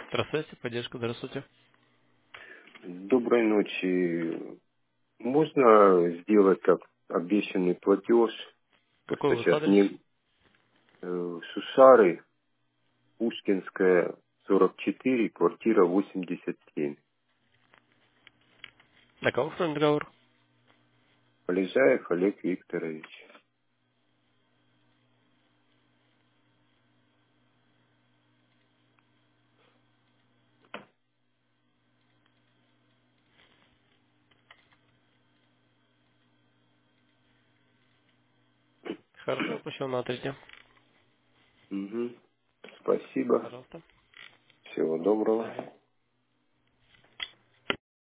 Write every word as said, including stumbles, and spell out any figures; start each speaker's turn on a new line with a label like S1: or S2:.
S1: Здравствуйте, поддержка, здравствуйте.
S2: Доброй ночи. Можно сделать как обещанный платеж?
S1: Какой
S2: Просто
S1: у вас
S2: сейчас
S1: адрес?
S2: не э, Сусары, Пушкинская, сорок четыре, квартира восемьдесят семь.
S1: На кого устроен договор?
S2: Полежаев Олег Викторович.
S1: Хорошо, пущу на три дня.
S2: Угу. Спасибо.
S1: Пожалуйста.
S2: Всего доброго.